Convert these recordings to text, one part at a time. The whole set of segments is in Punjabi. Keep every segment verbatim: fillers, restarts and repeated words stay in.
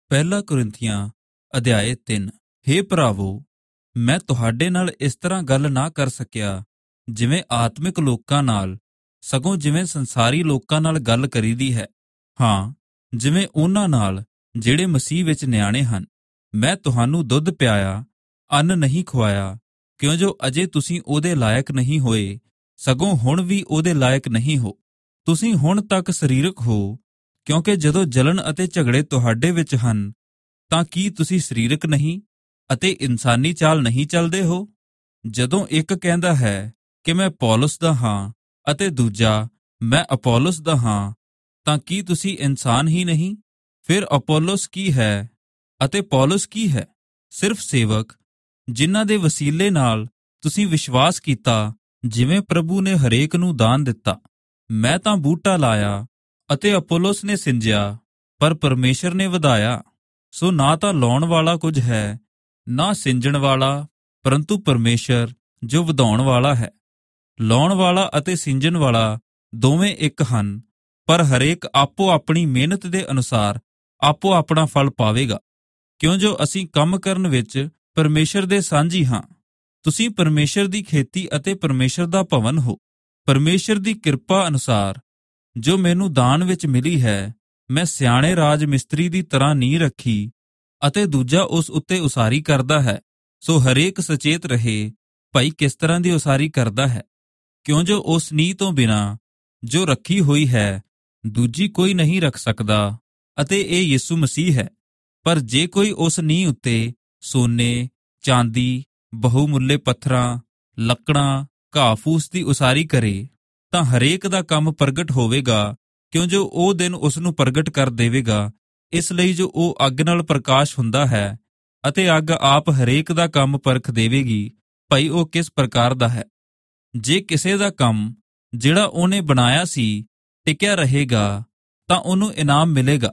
ਪਹਿਲਾ ਕੁਰਿੰਥੀਆਂ ਅਧਿਆਏ ਤਿੰਨ। ਹੇ ਭਰਾਵੋ, ਮੈਂ ਤੁਹਾਡੇ ਨਾਲ ਇਸ ਤਰ੍ਹਾਂ ਗੱਲ ਨਾ ਕਰ ਸਕਿਆ ਜਿਵੇਂ ਆਤਮਿਕ ਲੋਕਾਂ ਨਾਲ, ਸਗੋਂ ਜਿਵੇਂ ਸੰਸਾਰੀ ਲੋਕਾਂ ਨਾਲ ਗੱਲ ਕਰੀਦੀ ਹੈ। ਹਾਂ, ਜਿਵੇਂ ਉਹਨਾਂ ਨਾਲ ਜਿਹੜੇ ਮਸੀਹ ਵਿੱਚ ਨਿਆਣੇ ਹਨ। ਮੈਂ ਤੁਹਾਨੂੰ ਦੁੱਧ ਪਿਆਇਆ, ਅੰਨ ਨਹੀਂ ਖਵਾਇਆ, ਕਿਉਂ ਜੋ ਅਜੇ ਤੁਸੀਂ ਉਹਦੇ ਲਾਇਕ ਨਹੀਂ ਹੋਏ, ਸਗੋਂ ਹੁਣ ਵੀ ਉਹਦੇ ਲਾਇਕ ਨਹੀਂ ਹੋ। ਤੁਸੀਂ ਹੁਣ ਤੱਕ ਸਰੀਰਕ ਹੋ, ਕਿਉਂਕਿ ਜਦੋਂ ਜਲਨ ਅਤੇ ਝਗੜੇ ਤੁਹਾਡੇ ਵਿੱਚ ਹਨ, ਤਾਂ ਕੀ ਤੁਸੀਂ ਸਰੀਰਕ ਨਹੀਂ ਅਤੇ ਇਨਸਾਨੀ ਚਾਲ ਨਹੀਂ ਚੱਲਦੇ ਹੋ? ਜਦੋਂ ਇੱਕ ਕਹਿੰਦਾ ਹੈ ਕਿ ਮੈਂ ਪੌਲੁਸ ਦਾ ਹਾਂ ਅਤੇ ਦੂਜਾ ਮੈਂ ਅਪੋਲੋਸ ਦਾ ਹਾਂ, ਤਾਂ ਕੀ ਤੁਸੀਂ ਇਨਸਾਨ ਹੀ ਨਹੀਂ? ਫਿਰ ਅਪੋਲੋਸ ਕੀ ਹੈ ਅਤੇ ਪੌਲੁਸ ਕੀ ਹੈ? ਸਿਰਫ ਸੇਵਕ, ਜਿਨ੍ਹਾਂ ਦੇ ਵਸੀਲੇ ਨਾਲ ਤੁਸੀਂ ਵਿਸ਼ਵਾਸ ਕੀਤਾ, ਜਿਵੇਂ ਪ੍ਰਭੂ ਨੇ ਹਰੇਕ ਨੂੰ ਦਾਨ ਦਿੱਤਾ। ਮੈਂ ਤਾਂ ਬੂਟਾ ਲਾਇਆ ਅਤੇ ਅਪੋਲੋਸ ਨੇ ਸਿੰਜਿਆ, ਪਰ ਪਰਮੇਸ਼ਰ ਨੇ ਵਧਾਇਆ। ਸੋ ਨਾ ਤਾਂ ਲਾਉਣ ਵਾਲਾ ਕੁਝ ਹੈ, ਨਾ ਸਿੰਜਣ ਵਾਲਾ, ਪਰੰਤੂ ਪਰਮੇਸ਼ਰ ਜੋ ਵਧਾਉਣ ਵਾਲਾ ਹੈ। ਲਾਉਣ ਵਾਲਾ ਅਤੇ ਸਿੰਜਣ ਵਾਲਾ ਦੋਵੇਂ ਇੱਕ ਹਨ, ਪਰ ਹਰੇਕ ਆਪੋ ਆਪਣੀ ਮਿਹਨਤ ਦੇ ਅਨੁਸਾਰ ਆਪੋ ਆਪਣਾ ਫਲ ਪਾਵੇਗਾ, ਕਿਉਂ ਜੋ ਅਸੀਂ ਕੰਮ ਕਰਨ ਵਿੱਚ ਪਰਮੇਸ਼ਰ ਦੇ ਸਾਂਝੀ ਹਾਂ। ਤੁਸੀਂ ਪਰਮੇਸ਼ਰ ਦੀ ਖੇਤੀ ਅਤੇ ਪਰਮੇਸ਼ਰ ਦਾ ਭਵਨ ਹੋ। ਪਰਮੇਸ਼ਰ ਦੀ ਕਿਰਪਾ ਅਨੁਸਾਰ ਜੋ ਮੈਨੂੰ ਦਾਨ ਵਿੱਚ ਮਿਲੀ ਹੈ, ਮੈਂ ਸਿਆਣੇ ਰਾਜ ਮਿਸਤਰੀ ਦੀ ਤਰ੍ਹਾਂ ਨੀਂਹ ਰੱਖੀ ਅਤੇ ਦੂਜਾ ਉਸ ਉੱਤੇ ਉਸਾਰੀ ਕਰਦਾ ਹੈ। ਸੋ ਹਰੇਕ ਸਚੇਤ ਰਹੇ ਭਾਈ ਕਿਸ ਤਰ੍ਹਾਂ ਦੀ ਉਸਾਰੀ ਕਰਦਾ ਹੈ, ਕਿਉਂ ਜੋ ਉਸ ਨੀਂਹ ਤੋਂ ਬਿਨਾਂ ਜੋ ਰੱਖੀ ਹੋਈ ਹੈ ਦੂਜੀ ਕੋਈ ਨਹੀਂ ਰੱਖ ਸਕਦਾ, ਅਤੇ ਇਹ ਯਿਸੂ ਮਸੀਹ ਹੈ। ਪਰ ਜੇ ਕੋਈ ਉਸ ਨੀਂਹ ਉੱਤੇ ਸੋਨੇ, ਚਾਂਦੀ, ਬਹੁਮੁੱਲੇ ਪੱਥਰਾਂ, ਲੱਕੜਾਂ, ਘਾਹ ਫੂਸ ਦੀ ਉਸਾਰੀ ਕਰੇ, ਤਾਂ ਹਰੇਕ ਦਾ ਕੰਮ ਪ੍ਰਗਟ ਹੋਵੇਗਾ, ਕਿਉਂ ਜੋ ਉਹ ਦਿਨ ਉਸ ਨੂੰ ਪ੍ਰਗਟ ਕਰ ਦੇਵੇਗਾ। ਇਸ ਲਈ ਜੋ ਉਹ ਅੱਗ ਨਾਲ ਪ੍ਰਕਾਸ਼ ਹੁੰਦਾ ਹੈ, ਅਤੇ ਅੱਗ ਆਪ ਹਰੇਕ ਦਾ ਕੰਮ ਪਰਖ ਦੇਵੇਗੀ ਭਾਈ ਉਹ ਕਿਸ ਪ੍ਰਕਾਰ ਦਾ ਹੈ। ਜੇ ਕਿਸੇ ਦਾ ਕੰਮ ਜਿਹੜਾ ਉਹਨੇ ਬਣਾਇਆ ਸੀ ਟਿਕਿਆ ਰਹੇਗਾ, ਤਾਂ ਉਹਨੂੰ ਇਨਾਮ ਮਿਲੇਗਾ।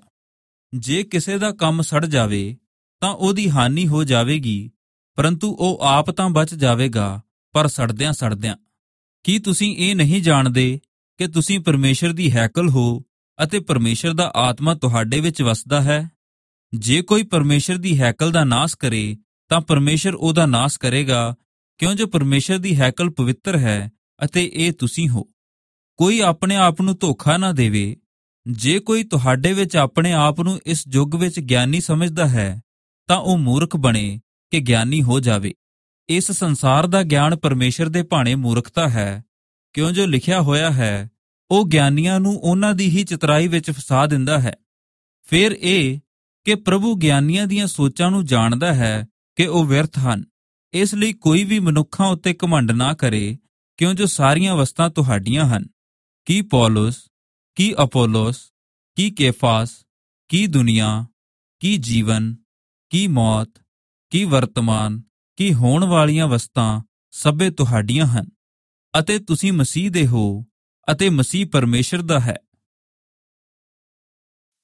ਜੇ ਕਿਸੇ ਦਾ ਕੰਮ ਸੜ ਜਾਵੇ ਤਾਂ ਉਹਦੀ ਹਾਨੀ ਹੋ ਜਾਵੇਗੀ, ਪਰੰਤੂ ਉਹ ਆਪ ਤਾਂ ਬਚ ਜਾਵੇਗਾ, ਪਰ ਸੜਦਿਆਂ ਸੜਦਿਆਂ। ਕੀ ਤੁਸੀਂ ਇਹ ਨਹੀਂ ਜਾਣਦੇ ਕਿ ਤੁਸੀਂ ਪਰਮੇਸ਼ਰ ਦੀ ਹੈਕਲ ਹੋ ਅਤੇ ਪਰਮੇਸ਼ਰ ਦਾ ਆਤਮਾ ਤੁਹਾਡੇ ਵਿੱਚ ਵਸਦਾ ਹੈ? ਜੇ ਕੋਈ ਪਰਮੇਸ਼ਰ ਦੀ ਹੈਕਲ ਦਾ ਨਾਸ ਕਰੇ, ਤਾਂ ਪਰਮੇਸ਼ਰ ਉਹਦਾ ਨਾਸ ਕਰੇਗਾ, ਕਿਉਂ ਜੋ ਪਰਮੇਸ਼ਰ ਦੀ ਹੈਕਲ ਪਵਿੱਤਰ ਹੈ ਅਤੇ ਇਹ ਤੁਸੀਂ ਹੋ। ਕੋਈ ਆਪਣੇ ਆਪ ਨੂੰ ਧੋਖਾ ਨਾ ਦੇਵੇ। ਜੇ ਕੋਈ ਤੁਹਾਡੇ ਵਿੱਚ ਆਪਣੇ ਆਪ ਨੂੰ ਇਸ ਯੁੱਗ ਵਿੱਚ ਗਿਆਨੀ ਸਮਝਦਾ ਹੈ, ਤਾਂ ਉਹ ਮੂਰਖ ਬਣੇ ਕਿ ਗਿਆਨੀ ਹੋ ਜਾਵੇ। ਇਸ ਸੰਸਾਰ ਦਾ ਗਿਆਨ ਪਰਮੇਸ਼ਰ ਦੇ ਭਾਣੇ ਮੂਰਖਤਾ ਹੈ, ਕਿਉਂ ਜੋ ਲਿਖਿਆ ਹੋਇਆ ਹੈ, ਉਹ ਗਿਆਨੀਆਂ ਨੂੰ ਉਹਨਾਂ ਦੀ ਹੀ ਚਤਰਾਈ ਵਿੱਚ ਫਸਾ ਦਿੰਦਾ ਹੈ। ਫਿਰ ਇਹ ਕਿ ਪ੍ਰਭੂ ਗਿਆਨੀਆਂ ਦੀਆਂ ਸੋਚਾਂ ਨੂੰ ਜਾਣਦਾ ਹੈ ਕਿ ਉਹ ਵਿਅਰਥ ਹਨ। ਇਸ ਲਈ ਕੋਈ ਵੀ ਮਨੁੱਖਾਂ ਉੱਤੇ ਘਮੰਡ ਨਾ ਕਰੇ, ਕਿਉਂ ਜੋ ਸਾਰੀਆਂ ਵਸਤਾਂ ਤੁਹਾਡੀਆਂ ਹਨ। ਕੀ ਪੌਲੁਸ, ਕੀ ਅਪੋਲੋਸ, ਕੀ ਕੇਫਾਸ, ਕੀ ਦੁਨੀਆ, ਕੀ ਜੀਵਨ, ਕੀ ਮੌਤ, ਕੀ ਵਰਤਮਾਨ, ਕੀ ਹੋਣ ਵਾਲੀਆਂ ਵਸਤਾਂ ਸਭੇ ਤੁਹਾਡੀਆਂ ਹਨ, ਅਤੇ ਤੁਸੀਂ ਮਸੀਹ ਦੇ ਹੋ ਅਤੇ ਮਸੀਹ ਪਰਮੇਸ਼ਰ ਦਾ ਹੈ।